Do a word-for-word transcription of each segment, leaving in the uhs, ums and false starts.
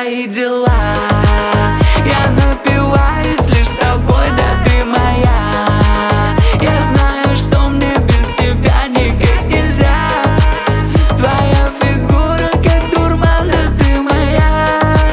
твои дела? Я напиваюсь лишь с тобой, да ты моя. Я знаю, что мне без тебя никак нельзя. Твоя фигура как дурман, да ты моя.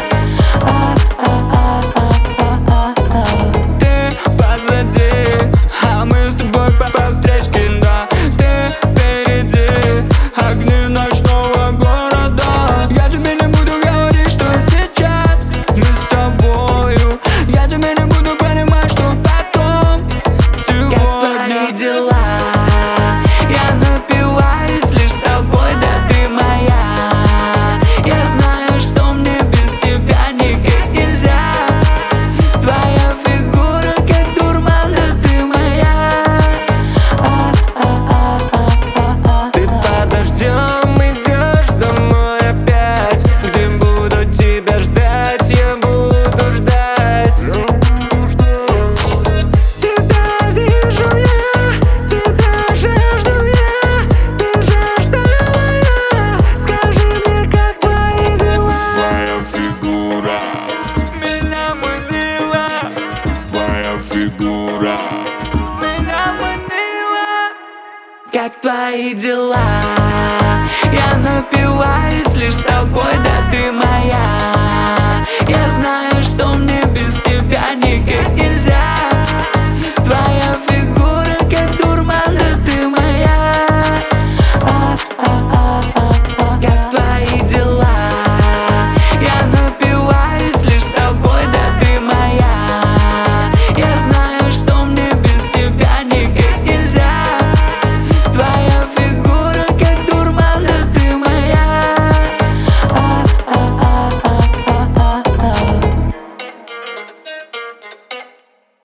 А-а-а-а-а-а. Ты позади, а мы с тобой по, по встречке, да. Ты впереди, огни ночного города. Я тебе не буду говорить, что сейчас мы с тобою. Я тебе не буду понимать, что потом. Сегодня как твои дела? Я напиваюсь лишь с тобой, да ты моя. Я знаю, что мне без тебя никак нельзя. Твоя фигура как дурман, да ты моя. А-а-а-а-а-а. Ты под дождем идешь домой опять, где буду тебя ждать, я буду ждать. Тебя вижу я, тебя жажду я, ты жаждала я. Скажи мне, как твои дела? Твоя фигура, Меня манила, твоя фигура. меня манила. Как твои дела? Я напиваюсь лишь с тобой, да ты моя. Я знаю, что мне без тебя никак нельзя.